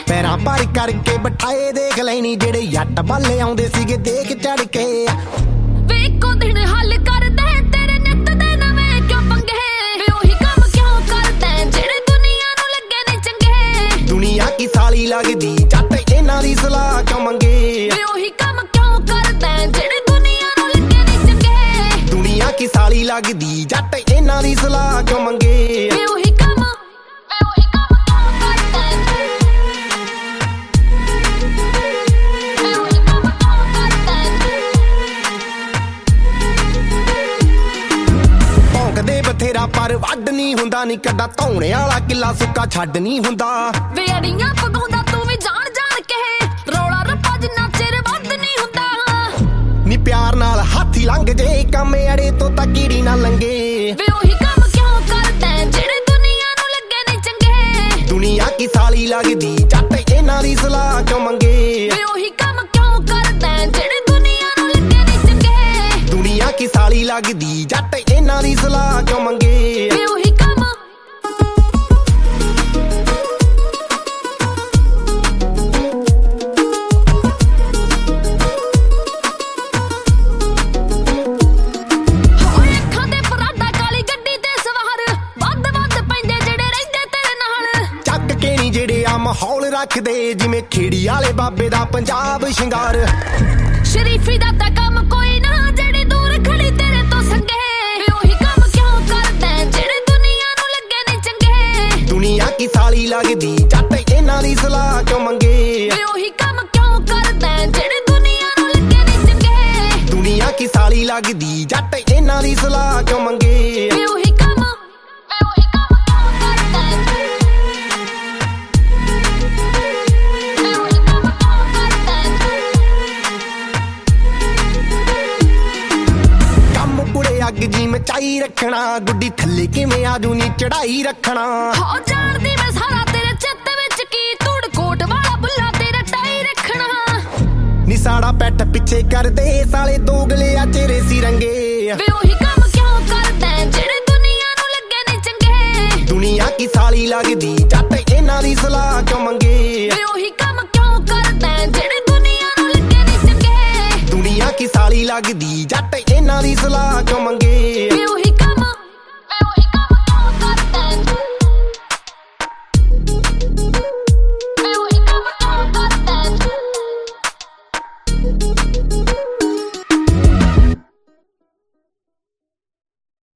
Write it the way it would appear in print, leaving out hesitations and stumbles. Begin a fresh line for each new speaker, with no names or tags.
पैरां भर करके बिठाए देख लैनी जेड़े जट बाले आउंदे सीगे देख चढ़ के
वे इक्को दिन हल कर दे तेरे नित दे नवें क्यों पंगे वे ओही काम क्यों करदे जेड़े दुनिया नूं लगे ने चंगे
दुनिया की साली लगदी जट इन्हां दी सलाह क्यों मंगे
वे ओही काम क्यों करदे जेड़े दुनिया नूं लगे ने चंगे
दुनिया की साली लगदी जट इन्हां दी सलाह क्यों मंगे
वे ओही काम
बथेरा पर वड नहीं हुंदा नी कदा धौणे वाला किला सुक्का छड्ड नहीं हुंदा
वे अड़ियां पगाउंदा तू भी जान जान के रौला रप्पा जिन्ना चिर वध नहीं हुंदा
नी प्यार नाल हाथी लंघ जे कमे अड़े तो तां कीड़ी ना लंघे
वे ओही काम क्यों करदे जेड़े दुनिया नूं लगे ने चंगे
दुनिया की साली लगदी जट इन्हां दी सलाह क्यों मंगे
वे ओही काम क्यों करदे जेड़े दुनिया नूं लगे ने चंगे
दुनिया की साली लगदी जट इन्हां दी सलाह क्यों मंगे
वे ओही काम होए अखां ते परादा काली गड्डी ते सवार वध वध पैंदे जेड़े रहिंदे तेरे नाल
ਚੱਕ ਕੇ ਨੀ ਜਿਹੜੇ ਆ ਮਾਹੌਲ ਰੱਖਦੇ ਜਿਵੇਂ ਖੇੜੀ ਵਾਲੇ ਬਾਬੇ ਦਾ ਪੰਜਾਬ ਸ਼ਿੰਗਾਰ
शरीफी दा तां काम कोई ना जेड़े दूर खड़ी तेरे तो संगे वे ओही काम क्यों करदे जेड़े दुनिया नूं लगे ने चंगे
दुनिया की साली लगदी जट इन्हां दी सलाह क्यों मंगे
वे ओही काम क्यों करदे जेड़े दुनिया नूं लगे ने चंगे
दुनिया की साली लगदी जट इन्हां दी सलाह क्यों मंगे
वे ओही काम क्यों करदे वे ओही काम क्यों करदे
ਕੰਮ ਪੁੜੇ ਅੱਗ ਜੀ ਮਚਾਈ ਰੱਖਣਾ ਗੁੱਡੀ ਥੱਲੇ ਕਿਵੇਂ ਆਜੂ ਨੀ ਚੜਾਈ ਰੱਖਣਾ
ਹੋ ਜਾਣਦੀ ਮੈਂ ਸਾਰਾ ਤੇਰੇ ਚਿੱਤ ਵਿੱਚ ਕੀ ਧੂੜ ਕੋਟ ਵਾਲਾ ਬੁੱਲਾ ਤੇਰਾ ਟਾਈ ਰੱਖਣਾ
ਨੀ ਸਾੜਾ ਪੈਟ ਪਿੱਛੇ ਕਰਦੇ ਸਾਲੇ ਦੋਗਲੇ ਆ ਚਿਹਰੇ ਸੀ ਰੰਗੇ
ਵੇ ਉਹੀ ਕੰਮ ਕਿਉਂ ਕਰਦਾ ਜਿਹੜੇ ਦੁਨੀਆ ਨੂੰ ਲੱਗੇ ਨੇ ਚੰਗੇ
ਦੁਨੀਆ ਕੀ ਸਾਲੀ ਲੱਗਦੀ ਜੱਟ ਇਹਨਾਂ ਦੀ ਸਲਾਹ ਕਿਉਂ ਮੰਗੇ
ਵੇ ਉਹੀ ਕੰਮ ਕਿਉਂ ਕਰਦਾ ਜਿਹੜੇ ਦੁਨੀਆ ਨੂੰ ਲੱਗੇ ਨੇ ਚੰਗੇ
ਦੁਨੀਆ ਕੀ ਸਾਲੀ ਲੱਗਦੀ ਜੱਟ ਇਹਨਾਂ ਦੀ ਸਲਾਹ ਕਿਉਂ ਮੰਗੇ
ਵੇ ਉਹੀ ਕੰਮ ਕਿਉਂ ਕਰਦਾ ਵੇ ਉਹੀ ਕੰਮ ਕਿਉਂ ਕਰਦਾ